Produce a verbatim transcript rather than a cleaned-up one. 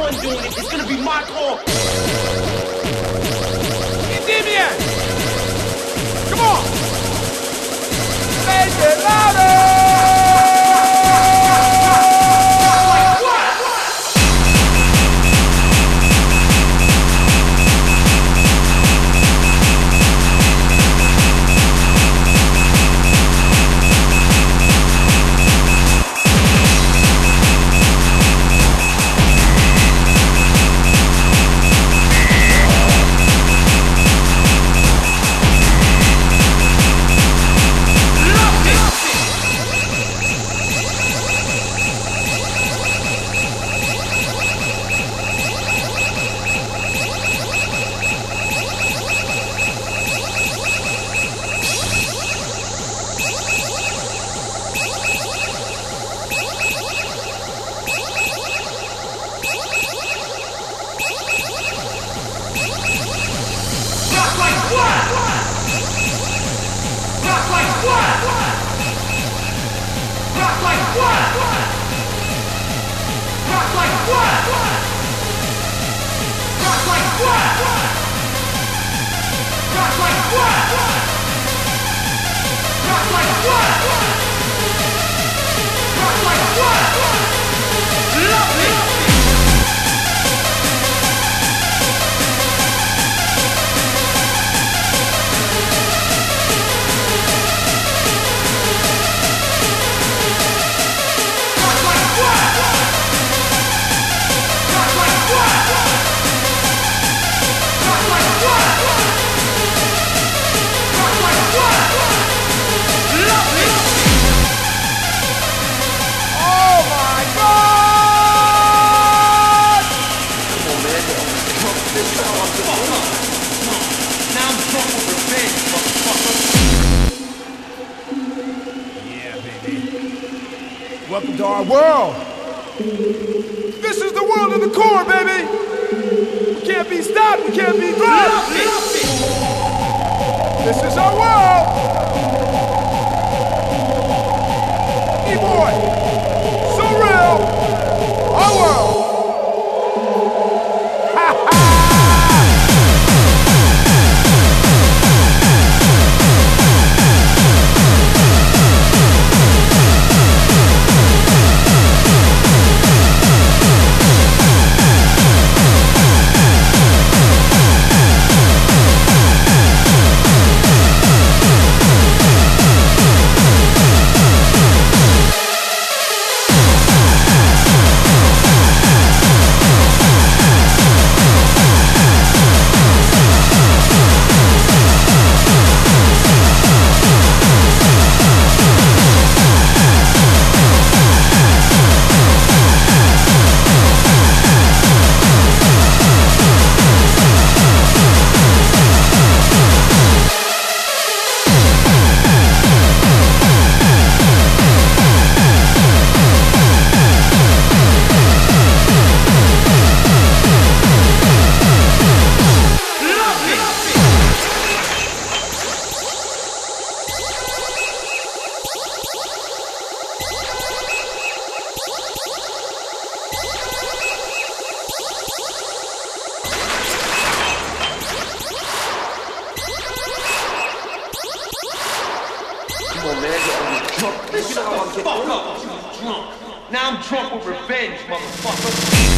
one doing it. It's gonna be my call. Damien! Come on! Make it louder! Welcome to our world. This is the world of the core, baby. We can't be stopped. We can't be dropped. This is our world. E-boy, so real. Our world. Come on, man. Get drunk. Fuck up. Drunk. Now I'm drunk with revenge, motherfucker.